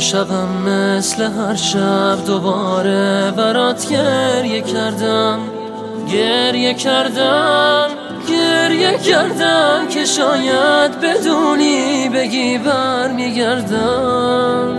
امشبم مثل هر شب دوباره برات گریه کردم، گریه کردم، گریه کردم که شاید بدونی بگی برمیگردم.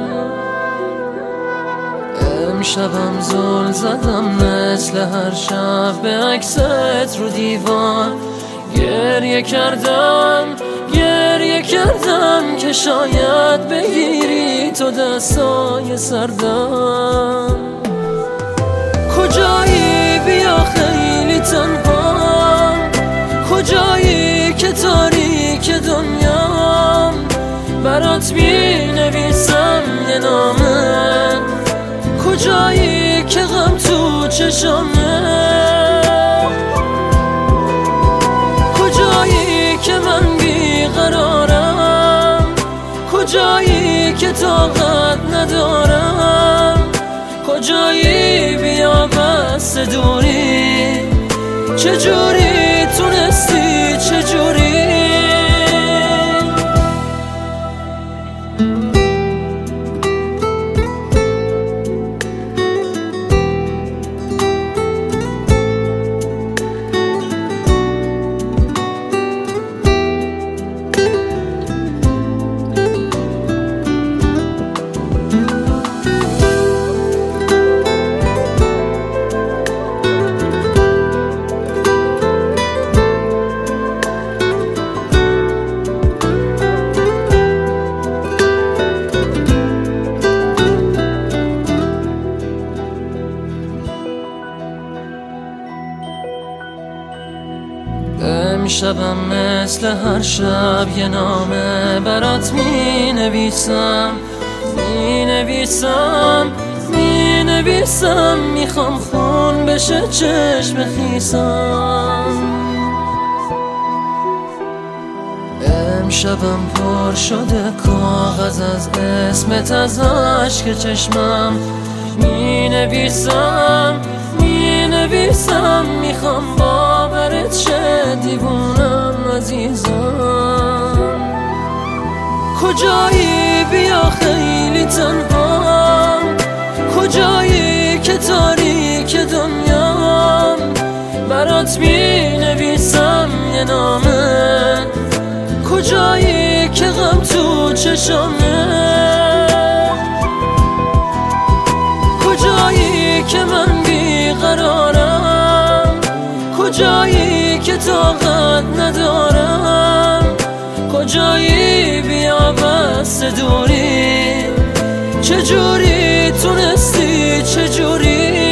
امشبم زل زدم مثل هر شب به عکست رو دیوار، گریه کردم، گریه کردم که شاید بگیری تو دستای سردم. کجایی بیا خیلی تنهام، کجایی که تاریک دنیام، برات می نویسم یه نامه. کجایی که غم تو چشامه، کجایی که من بیقرارم، کجایی که طاقت ندارم، کجایی بیا بس دوری، چجوری تونستی چجوری. امشبم مثل هر شب یه نامه برات می نویسم، می نویسم، می نویسم، میخوام خون بشه چشم خیسم. امشبم پر شده کاغذ از اسمت، از عشق چشمم می نویسم، می نویسم، میخوام باورت شه دیوونم عزیزم. کجایی بیا خیلی تنهام، کجایی که تاریک دنیام، برات می نویسم یه نامه. کجایی که غم تو چشامه، کجایی که من بیقرارم، کجایی که طاقت ندارم، کجایی بیا بس دوری، چجوری تونستی چجوری.